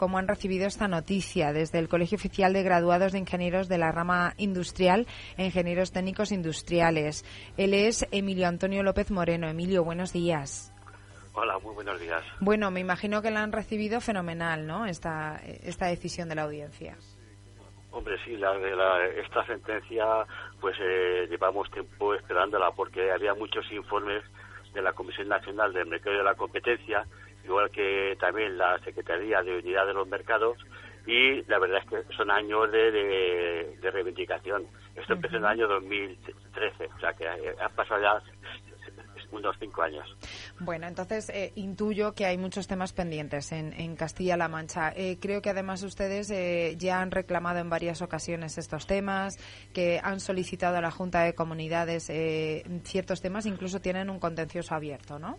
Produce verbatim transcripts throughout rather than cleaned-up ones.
cómo han recibido esta noticia desde el Colegio Oficial de Graduados de Ingenieros de la Rama Industrial e Ingenieros Técnicos Industriales. Él es Emilio Antonio López Moreno. Emilio, buenos días. Hola, muy buenos días. Bueno, me imagino que la han recibido fenomenal, ¿no?, esta, esta decisión de la audiencia. Hombre, sí, la, la, esta sentencia, pues eh, llevamos tiempo esperándola porque había muchos informes de la Comisión Nacional del Mercado y de la Competencia, igual que también la Secretaría de Unidad de los Mercados, y la verdad es que son años de, de, de reivindicación. Esto uh-huh. empezó en el año dos mil trece, o sea que ha pasado ya unos cinco años. Bueno, entonces eh, intuyo que hay muchos temas pendientes en, en Castilla-La Mancha. Eh, creo que además ustedes eh, ya han reclamado en varias ocasiones estos temas, que han solicitado a la Junta de Comunidades eh, ciertos temas, incluso tienen un contencioso abierto, ¿no?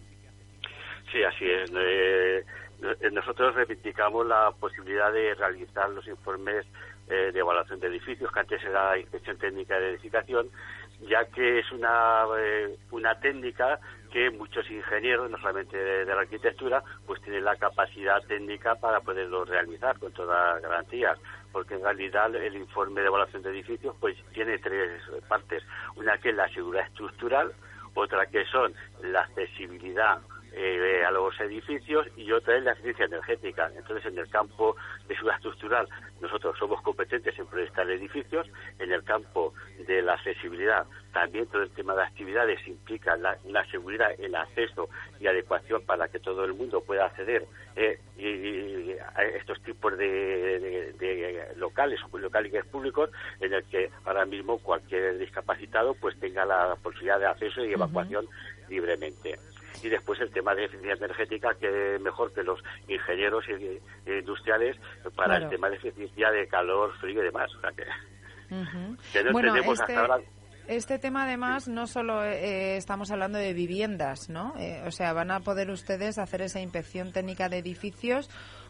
Sí, así es. Eh, nosotros reivindicamos la posibilidad de realizar los informes eh, de evaluación de edificios, que antes era inspección técnica de edificación, ya que es una eh, una técnica que muchos ingenieros, no solamente de, de la arquitectura, pues tienen la capacidad técnica para poderlo realizar con todas las garantías, porque en realidad el informe de evaluación de edificios pues tiene tres partes: una que es la seguridad estructural, otra que son la accesibilidad Eh, a los edificios, y otra es la eficiencia energética. Entonces, en el campo de seguridad estructural nosotros somos competentes en proyectar edificios. En el campo de la accesibilidad también todo el tema de actividades implica la, la seguridad, el acceso y adecuación para que todo el mundo pueda acceder eh, y, y a estos tipos de, de, de locales o locales públicos, en el que ahora mismo cualquier discapacitado pues tenga la posibilidad de acceso y evacuación uh-huh. libremente. Y después el tema de eficiencia energética, que mejor que los ingenieros industriales para claro. el tema de eficiencia de calor, frío y demás. O sea que, uh-huh. que no bueno, entendemos este, hasta ahora. Este tema además no solo eh, estamos hablando de viviendas, ¿no? Eh, o sea, van a poder ustedes hacer esa inspección técnica de edificios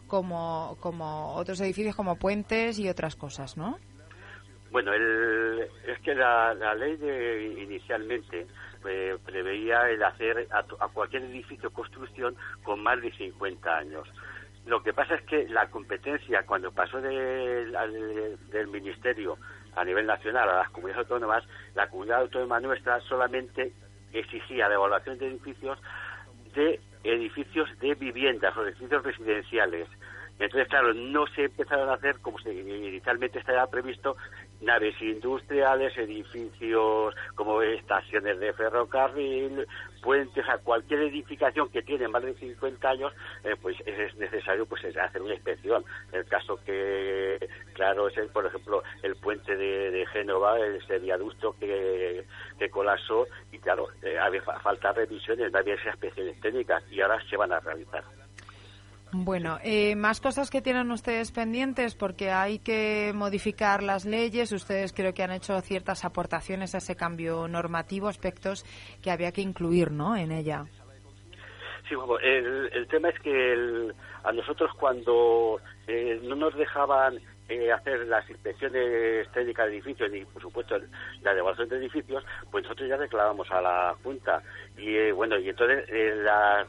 como, como otros edificios como puentes y otras cosas, ¿no? Bueno, el, es que la, la ley de, inicialmente eh, preveía el hacer a, a cualquier edificio construcción con más de cincuenta años. Lo que pasa es que la competencia, cuando pasó de, de, del Ministerio a nivel nacional a las comunidades autónomas, la comunidad autónoma nuestra solamente exigía la evaluación de edificios de edificios de viviendas o edificios residenciales. Entonces, claro, no se empezaron a hacer, como se inicialmente estaba previsto, naves industriales, edificios como estaciones de ferrocarril, puentes, a cualquier edificación que tiene más de cincuenta años, eh, pues es necesario pues hacer una inspección. El caso que, claro, es, el, por ejemplo, el puente de, de Génova, ese viaducto que, que colapsó, y claro, eh, había falta revisiones, no había esas inspecciones técnicas, y ahora se van a realizar. Bueno, eh, más cosas que tienen ustedes pendientes, porque hay que modificar las leyes. Ustedes creo que han hecho ciertas aportaciones a ese cambio normativo, aspectos que había que incluir, ¿no?, en ella. Sí, bueno, el, el tema es que el, a nosotros cuando eh, no nos dejaban eh, hacer las inspecciones técnicas de edificios y, por supuesto, la evaluación de edificios, pues nosotros ya reclamábamos a la Junta. Y, eh, bueno, y entonces eh, las...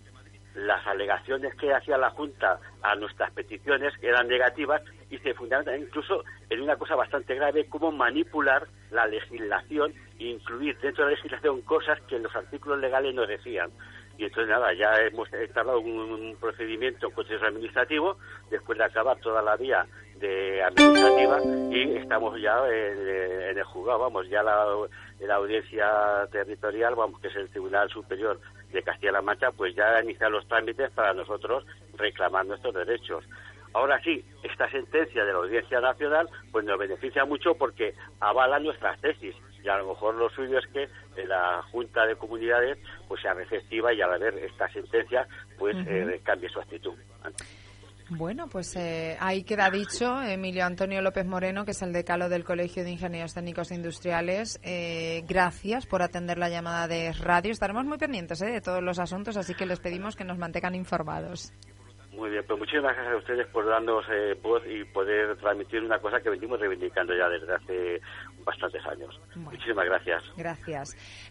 las alegaciones que hacía la Junta a nuestras peticiones eran negativas y se fundamentan incluso en una cosa bastante grave, como manipular la legislación e incluir dentro de la legislación cosas que los artículos legales no decían. Y entonces nada, ya hemos entablado un, un procedimiento contencioso administrativo después de acabar toda la vía de administrativa, y estamos ya en, en el juzgado, vamos, ya la, la audiencia territorial, vamos, que es el Tribunal Superior de Castilla-La Mancha, pues ya ha iniciado los trámites para nosotros reclamar nuestros derechos. Ahora sí, esta sentencia de la Audiencia Nacional pues nos beneficia mucho porque avala nuestras tesis, y a lo mejor lo suyo es que la Junta de Comunidades pues sea receptiva y al ver esta sentencia pues uh-huh. eh, cambie su actitud. Bueno, pues eh, ahí queda dicho. Emilio Antonio López Moreno, que es el decano del Colegio de Ingenieros Técnicos Industriales, eh, gracias por atender la llamada de radio. Estaremos muy pendientes eh, de todos los asuntos, así que les pedimos que nos mantengan informados. Muy bien, pues muchísimas gracias a ustedes por darnos eh, voz y poder transmitir una cosa que venimos reivindicando ya desde hace bastantes años. Bueno, muchísimas gracias. Gracias.